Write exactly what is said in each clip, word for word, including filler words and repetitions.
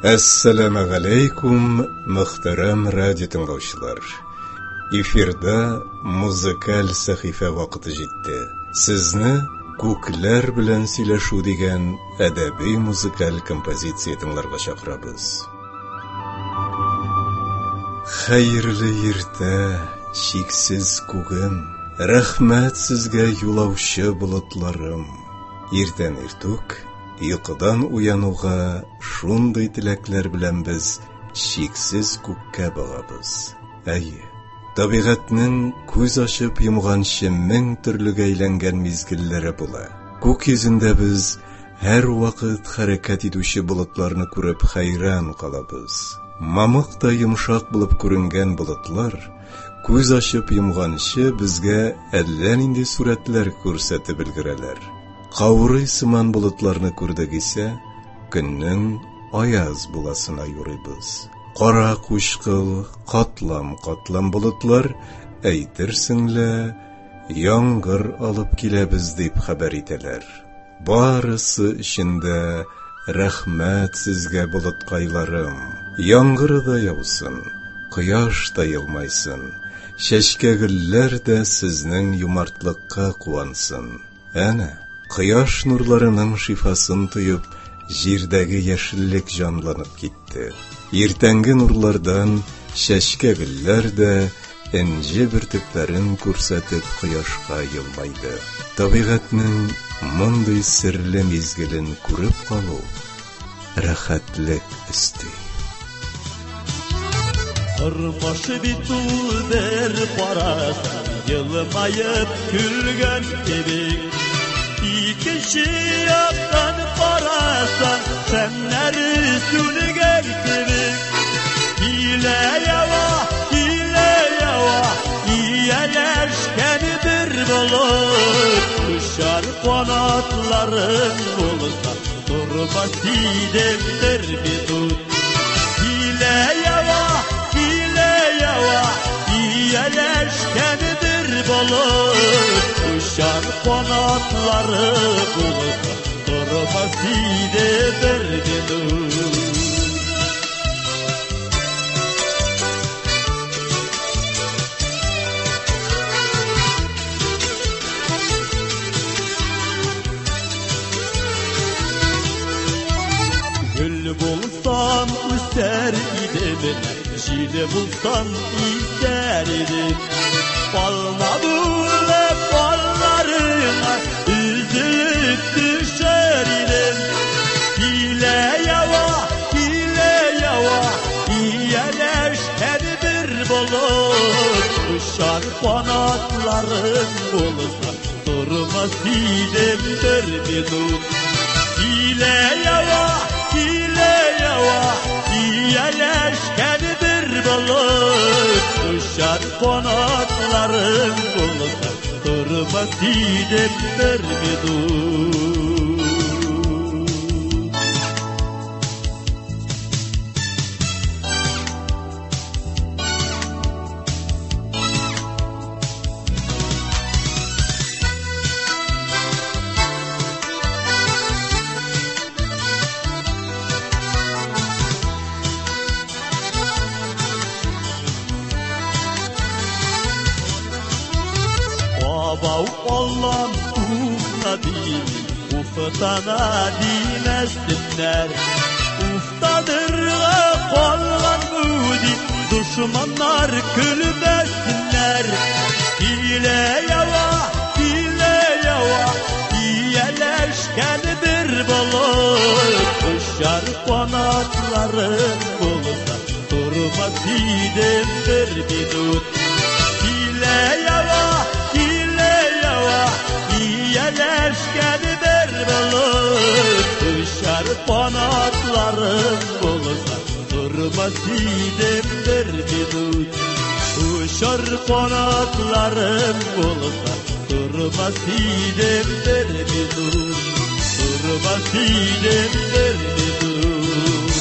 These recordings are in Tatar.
Assalamu alaikum, muhtaram radyo dinləyicilər. Efirdə muzikal sahifa vaqti jetdi. Sizni ko'klar bilan сөйләшү degan adabiy muzikal kompozitsiya dinlarga chaqiramiz. Xayrli erta, cheksiz kugim, rahmat sizga yo'lovchi bulutlarim. Ertan ertuk Uyqudan uyanуга шундай tilaklar bilan biz cheksiz ko'kka boramiz. Ay, tabiatning ko'z ochib yumg'anishi ming turliga aylangan mezgillari bo'la. Ko'k yuzida biz har vaqt harakat etuvchi bulutlarni ko'rib hayron qolamiz. Mamoqda yumshoq bo'lib ko'ringan bulutlar ko'z ochib yumg'anishi bizga allanindi suratlar ko'rsatib bilgiralar. Qavri siman bulutlarni ko'rdik ise, kunning ayaz bulasına yuribız. Qora qo'shqil, qatlam-qatlam bulutlar aytirsinla yomg'ir olib kelamiz deb xabar etalar. Barisi ishinde rahmat sizga bulutqaylarim. Yomg'irda yog'sin, quyosh da yog'maysin. Shashkagillar da sizning yumartliqqa quvonsin. Ana Quyosh nurlarining shifasin tuyib, jirdagi yashillik jonlanib ketdi. Ertangi nurlardan shashkagillar da inji birtiklarin ko'rsatib quyoshga yilmaydi. Tabiatning bunday sirli mezgilin ko'rib qolu, rahatlik isti. Qırmaşı bitul der parasan, yılmayıp gülgen gibi. İkinci yaktan parasan, senleri sülger gibi. Hile yava, hile yava, iyeleşkendir bulur. Kuşar kanatların olsa, durma sidemdir bir tut. Hile yava, hile yava, iyeleşkendir bulur. Kuşar kanatları bulur, durması de verdidir. Gül bulsam üster idim, şile bulsam ister idim. Balma bule ballarına üzülüp düşer idim. Hile yava, hile yava, iyeleşken bir bulur. Kuşar kanatların olsa durmaz idemdir bir dur. Hile yava, hile yava, iyeleşken bir bulur. Kuşar kanatların olsa durmaz idemdir bir dur. Bav Allah'ım ufta değil, uftana dimesinler. Uftadır kallan budi, düşmanlar külmesinler. Hile yava, hile yava, iyeleşken bir bulur. Kuşar kanatların olsa, durmaz idemdir bir tut. Hile yava, iyeleşken bir bulur. Kuşar kanatların olsa, durmaz idemdir bir tut. Kuşar kanatların olsa, durmaz idemdir bir tut. Durmaz idemdir bir tut.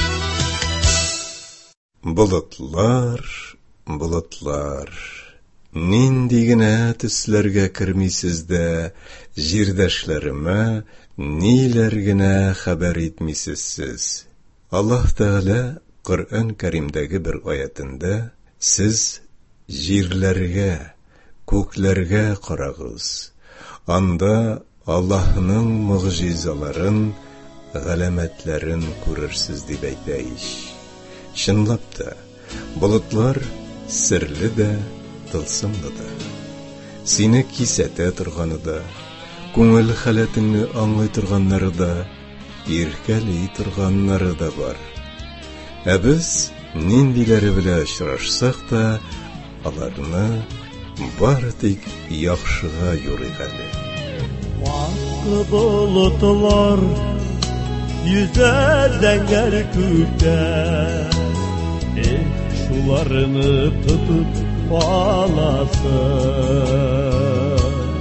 Bulutlar, bulutlar, Nindigine tüslerge kirmisizde, jirdeşlerime nilergine haber etmisizsiz. Allah Teala Kur'an-ı Kerim'deki bir ayetinde siz jirlerge, köklerge qaragız. Anda Allah'ın mucizaların, galametlerin görürsüz diye deyиш. Şınlap da, bulutlar sirli de, tılsımlı da. Seni kisete turganı da, көңіл халетini аңлай тұрғаннары да, еркәлей тұрғаннары да бар. Ә біз нендилері біле ұшырашсақ та, аларны бары тек яхшыға юрыйг әле. Ваклы болытлар yüzer зәңгәр күктә, шуларны тотып аласың.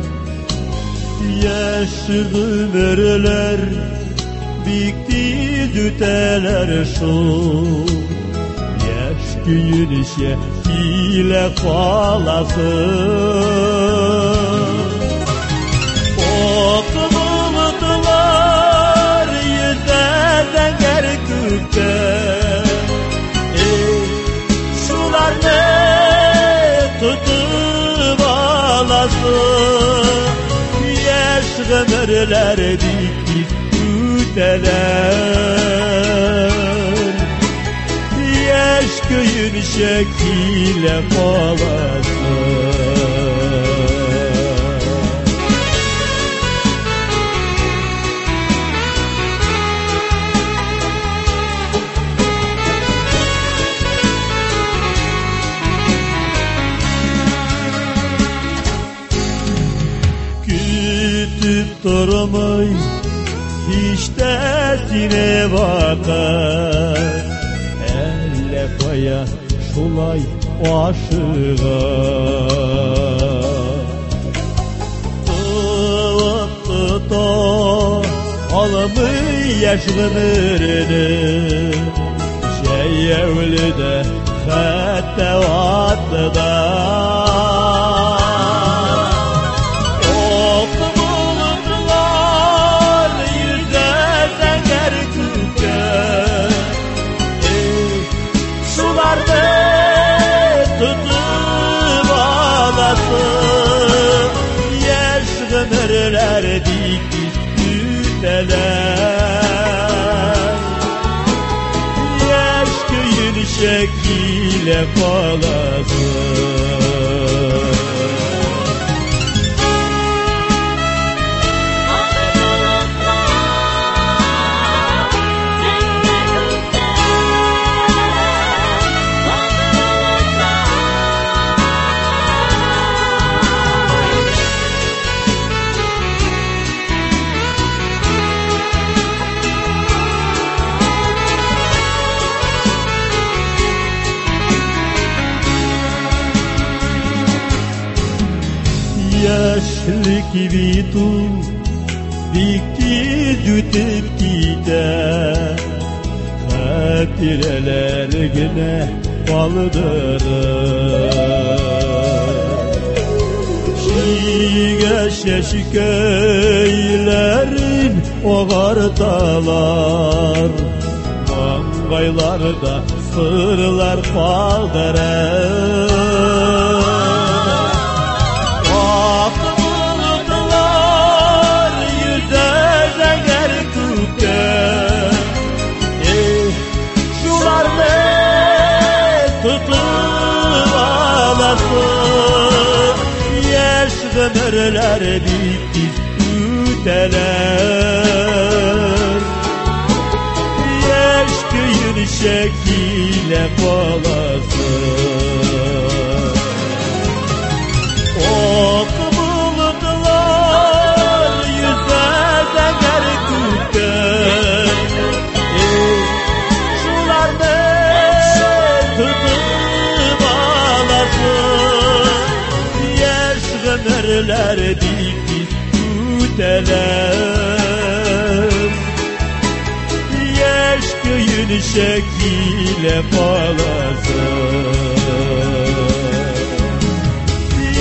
Yaş ömürler bik tez öteler şu. Yaş güyünüşe hile kalasın. Ok bulutlar yüzer zəngər gökte, şular ne tutup alasın. Ömürler diktik üteler, yaş köyün şekile kalasın. Durmay hiç tersine bakar, elle koya şulay aşığa. Tutup tutup alımı yaş ömrünü, şey evlide hatta vatıda. Ömürler diktik üteler, yaş köyün şekile kalasın. Yaşlık bitu dikti dütüp gider, hatireler güne kaldırır. Şigeş köylerin oğartalar, mangaylarda sırlar kaldırır. Yaş ömürler diktik üteler, yaş köyün şekile kalasın. Ok bulutlar yüzer zəngər gökte, şular ne tutup alasın. Ömürler diktik üteler, yaş köyün şekile kalasın.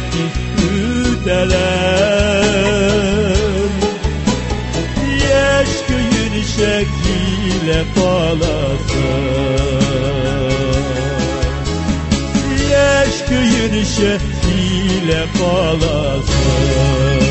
ki üteler Yaş köyün şekliyle kalasın Yaş köyün şekliyle kalasın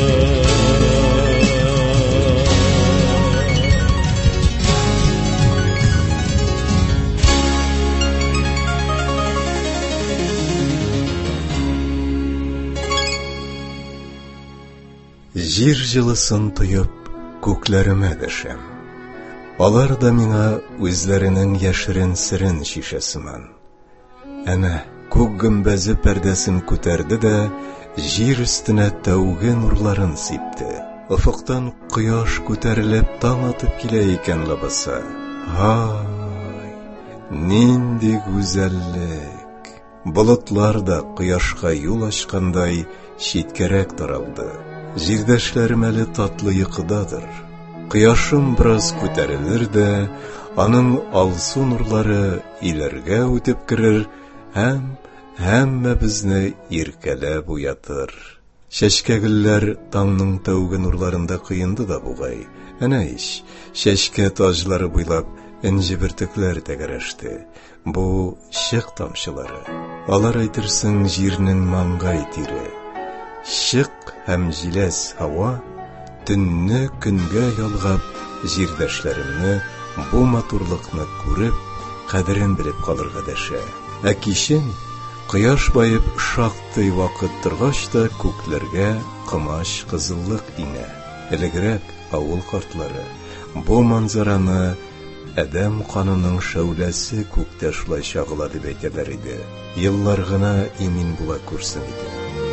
Жир җылысын тоеп, күкләремә дәшәм. Алар да миңа үзләренең яшерен серен шишәсыман. Әнә күк гөмбәзе пәрдәсен күтәрде дә, җир өстенә тәүге нурларын сипте. Офыктан кояш күтәрелеп таң атып килә икән лабаса. Һай, нинди гүзәллек! Болытлар да кояшка юл ачкандай читкәрәк таралды. Җирдәшләрем әле татлы йокыдадыр. Кояшым бераз күтәрелер дә, аның алсу нурлары иләргә үтеп керер һәм һәммәбезне иркәләп уятыр. Чәчкәгелләр таңның тәүге нурларында кыенды да бугай. Әнә ич, чәчкә таҗлары буйлап энҗе бөртекләр тәгәрәште. Бу чык тамчылары. Алар әйтерсең җирнең маңгай тире. Шык һәм җиләс һава төнне көнгә ялгап җирдәшләремне бу матурлыкны күреп, кадерен белеп калырга дәшә. Ә кичен кояш баеп шактый вакыт торгач та күкләргә кымач кызыллык инә. Элегрәк авыл картлары бу манзараны адәм канының шәүләсе күктә шулай чагыла дип әйтәләр иде. Еллар гына имин була күрсен иде.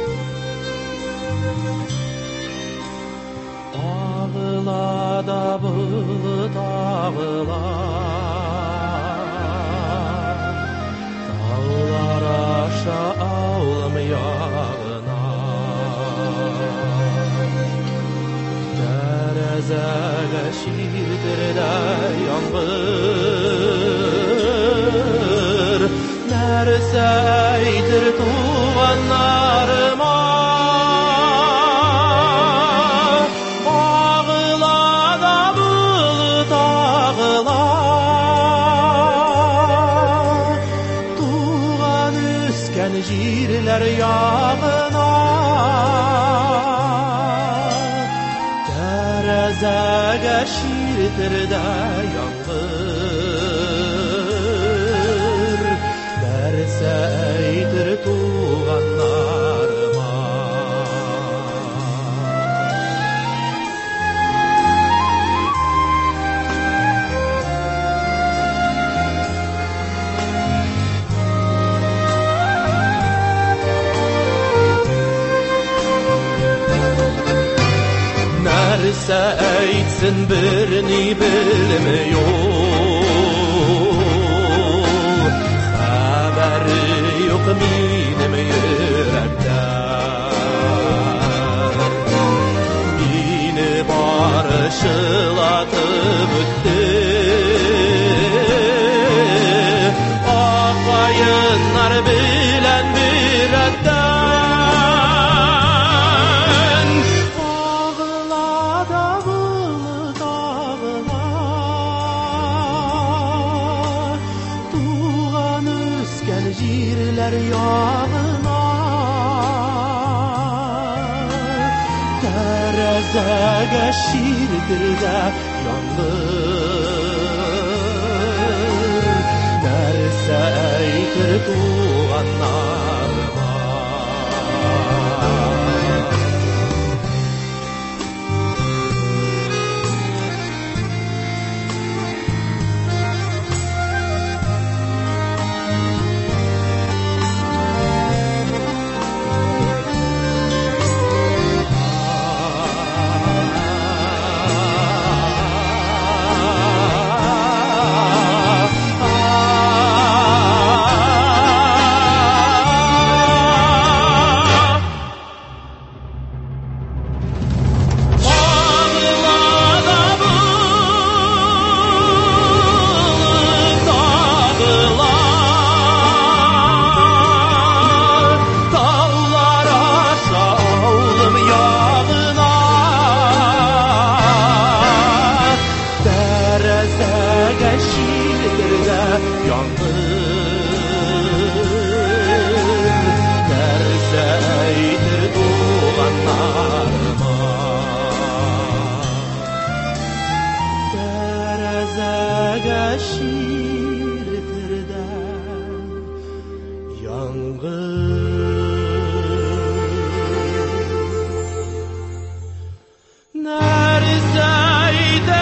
Ağla bulut ağla Dağlar aşa ağlam yağına Terezələ şiirdir də yanğır Nərsəydir tuğanlarıma Jirler yağına Terezəgə şirdir də yanğır Dərsə əydir tuğanlarıma Nerse eytsin birini bilmiyor Haberi yok benim yürekten Beni barışılatıp öttü Ağayınlar bilen bir etten Jirler yağına Terezəgə şirdir də yanğır Dərsə əytir tuğanlarıma Яңгы нәрсәйдә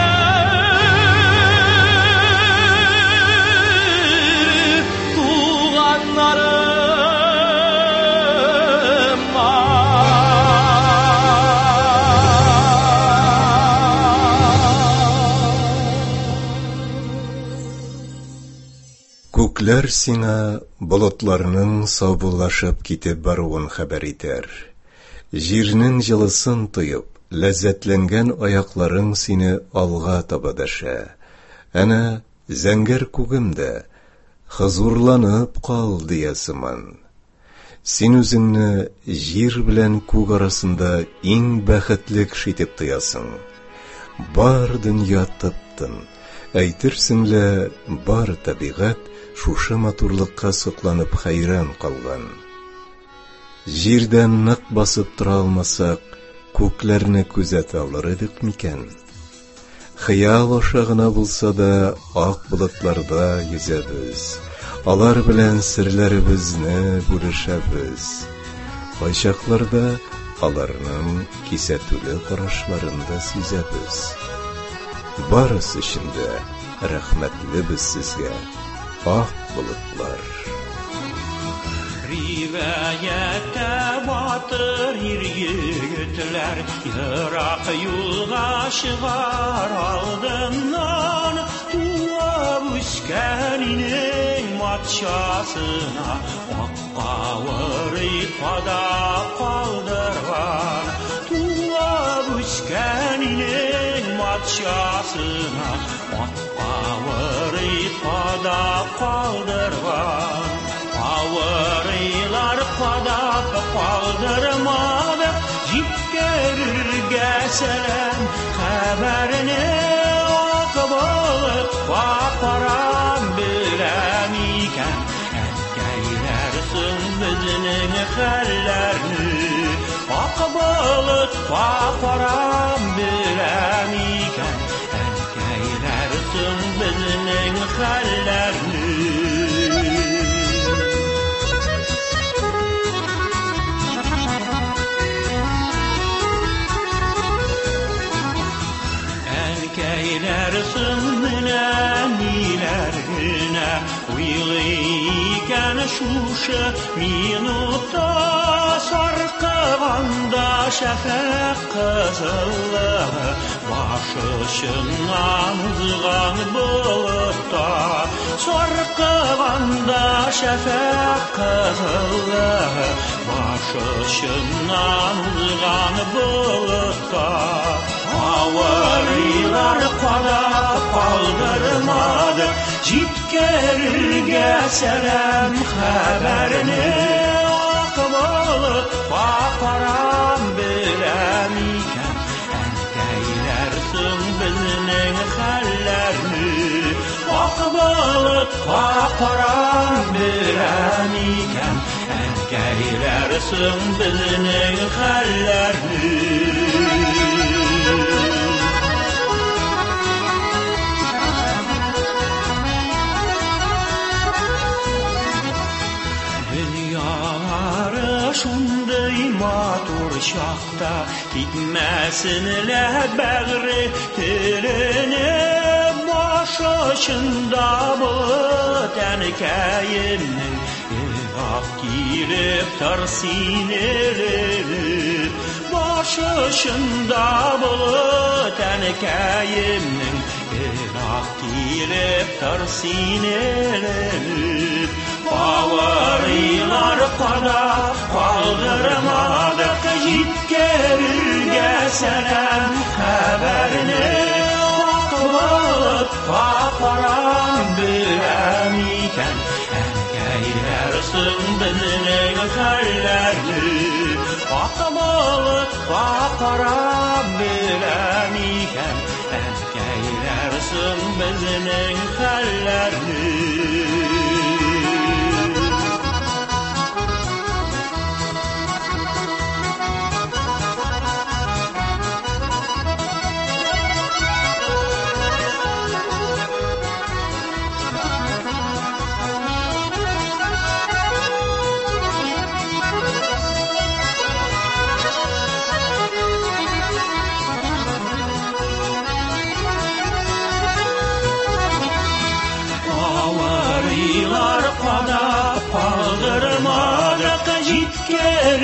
Күкләр сиңа болытларның саубуллашып китеп баруын хәбәр итәр. Җирнең җылысын тоеп, ләззәтләнгән аякларың сине алга таба дәшә. Әнә зәңгәр күгемдә хозурланып кал диясыман. Син үзеңне җир белән күк арасында иң бәхетле кеше итеп тоясың. Бар дөнья тып-тын, әйтерсең лә бар табигать шушы матурлыкка сокланып хәйран калган. Җирдән нык басып тора алмасак, күкләрне күзәтә алыр идек микән? Хыял аша гына булса да ак болытларда йөзәбез. Алар белән серләребезне бүлешәбез. Кайчакларда аларның кисәтүле карашларында сизәбез. Барысы өчен дә рәхмәтлебез сезгә, ак болытлар. Ривәятә батыр ир-егетләр ерак юлга чыгар алдыннан, туып үскән инең матчасына ак кавырый кадап калдырган. Туып үскән инең матчасына ак кавырый кадап калдырган. Авырыйлар кадап калдырмады, җиткерергә сәлам хәбәрне ак болытка карап беләм икән. Әткәйләрсең безнең хәлләрне, ак болытка карап беләм икән. Әткәйләрсең безнең хәлләрне. Әнкәйләрсең менән ниләр генә уйлый икән шушы минутта, саркыганда шәфәк кызыллыгы башы очыннан узган болытта. Саркыганда шәфәк кызыллыгы башы очыннан узган болытта. Авырыйлар кадап калдырмады, җиткерергә сәлам хәбәрне ак болытка карап беләм икән. Әнкәйләрсең безнең хәлләрне, ак болытка карап беләм икән. Әнкәйләрсең безнең хәлләрне. Шундый матур чакта китмәсен лә бәгъре телене, баш очында болыт әнкәемнең ерак килеп тор синелене. Баш очында болыт әнкәемнең ерак килеп тор синелене. Авырыйлар кадап калдырмады, җиткерергә сәлам хәбәрне ак болытка карап беләм икән. Әнкәйләрсең безнең хәлләрне, ак болытка карап беләм икән. Әнкәйләрсең безнең хәлләрне.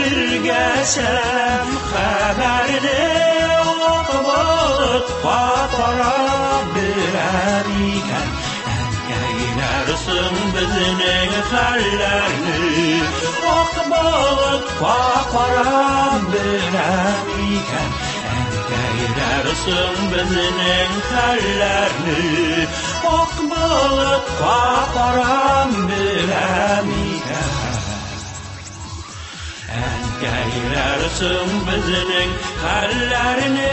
ергәсәм хәбәрне Акбалык папара беләм икән Әнкәйләрсең безнең хәлләрне Акбалык папара беләм икән Әнкәйләрсең безнең хәлләрне Акбалык папара беләм икән Әнкәйләрсең безнең хәлләрне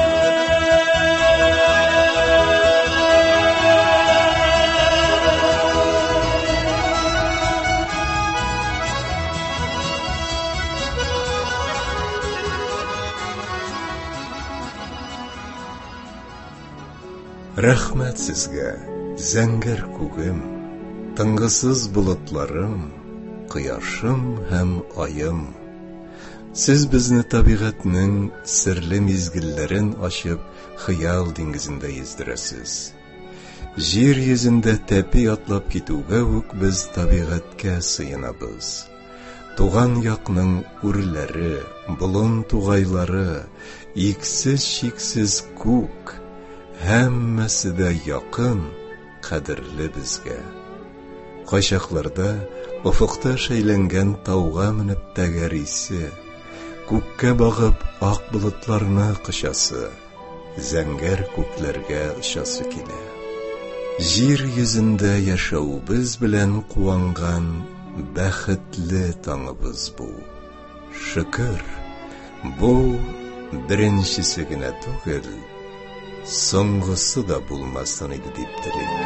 Рәхмәт сезгә, зәңгәр күгем, тынгысыз болытларым, кояшым һәм айым. Сез безне табигатьнең серле мизгелләрен ачып, хыял диңгезендә йөздерәсез. Җир йөзендә тәпи атлап китүгә үк без табигатькә сыенабыз. Туган якның үрләре, болын тугайлары, иксез-чиксез күк, һәммәсе дә якын, кадерле безгә. Кайчакларда офыкта шәйләнгән тауга менеп тәгәрисе, күккә багып ак болытларны кычасы, зәңгәр күкләргә очасы килә. Җир йөзендә яшәүбез белән куанган бәхетле таңыбыз бу. Шөкер, бу беренчесе генә түгел, соңгысы да булмасын иде дип телик.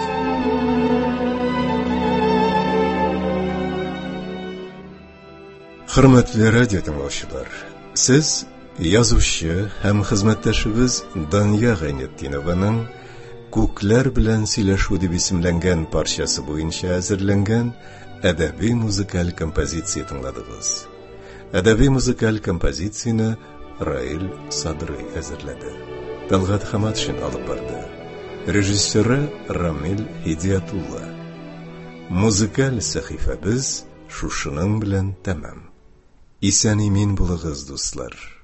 Хөрмәтле радио тыңлаучылар, сез язучы һәм хезмәттәшебез Дания Гайнетдинованың «Күкләр белән сөйләшү» дип исемләнгән парчасы буенча әзерләнгән әдәби музыкаль композиция тыңладыгыз. Әдәби музыкаль композицияне Раил Садрый әзерләде. Талгат Хаматшин алып барды. Режиссеры Рамил Хидиятулла. Музыкаль сәхифәбез шушының белән тәмам. Исән-имин булыгыз, дуслар.